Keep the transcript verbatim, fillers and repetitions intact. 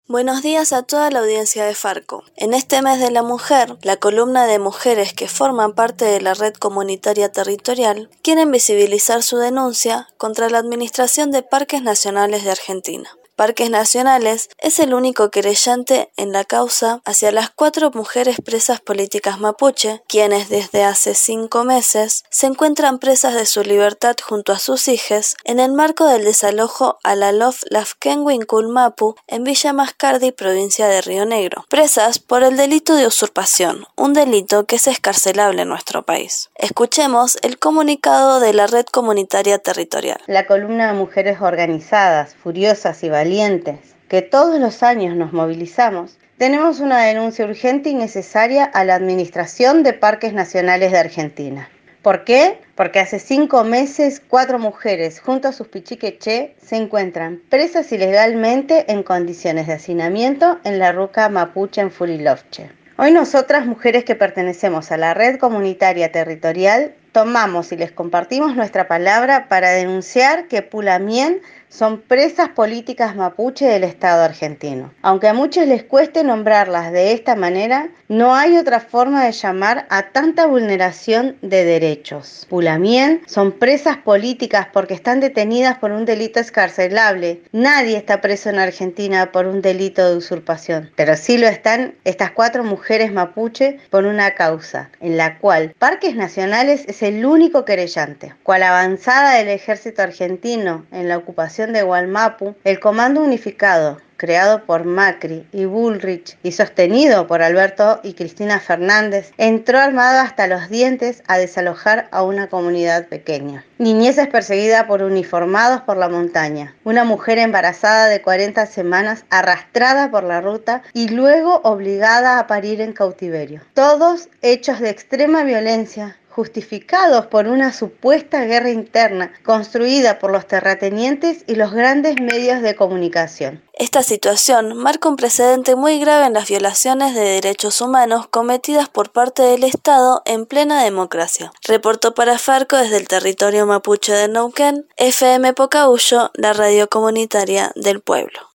Buenos días a toda la audiencia de Farco. En este mes de la mujer, la columna de mujeres que forman parte de la red comunitaria territorial quieren visibilizar su denuncia contra la Administración de Parques Nacionales de Argentina. Parques Nacionales es el único querellante en la causa hacia las cuatro mujeres presas políticas mapuche, quienes desde hace cinco meses se encuentran presas de su libertad junto a sus hijas en el marco del desalojo a la Lof Lafkenwinkul Mapu en Villa Mascardi, provincia de Río Negro, presas por el delito de usurpación, un delito que es excarcelable en nuestro país. Escuchemos el comunicado de la red comunitaria territorial. La columna de mujeres organizadas, furiosas y valientes, que todos los años nos movilizamos, tenemos una denuncia urgente y necesaria a la Administración de Parques Nacionales de Argentina. ¿Por qué? Porque hace cinco meses cuatro mujeres junto a sus pichiqueché se encuentran presas ilegalmente en condiciones de hacinamiento en la ruca mapuche en Furilovche. Hoy nosotras, mujeres que pertenecemos a la red comunitaria territorial, tomamos y les compartimos nuestra palabra para denunciar que Pulamien son presas políticas mapuche del Estado argentino. Aunque a muchos les cueste nombrarlas de esta manera, no hay otra forma de llamar a tanta vulneración de derechos. Pulamien son presas políticas porque están detenidas por un delito excarcelable. Nadie está preso en Argentina por un delito de usurpación, pero sí lo están estas cuatro mujeres mapuche por una causa en la cual Parques Nacionales es el único querellante. Cual avanzada del ejército argentino en la ocupación de Gualmapu, el Comando Unificado, creado por Macri y Bullrich y sostenido por Alberto y Cristina Fernández, entró armado hasta los dientes a desalojar a una comunidad pequeña. Niñez perseguida por uniformados por la montaña, una mujer embarazada de cuarenta semanas arrastrada por la ruta y luego obligada a parir en cautiverio. Todos hechos de extrema violencia, justificados por una supuesta guerra interna construida por los terratenientes y los grandes medios de comunicación. Esta situación marca un precedente muy grave en las violaciones de derechos humanos cometidas por parte del Estado en plena democracia. Reportó para Farco desde el territorio mapuche de Neuquén, F M Pocahuyo, la radio comunitaria del pueblo.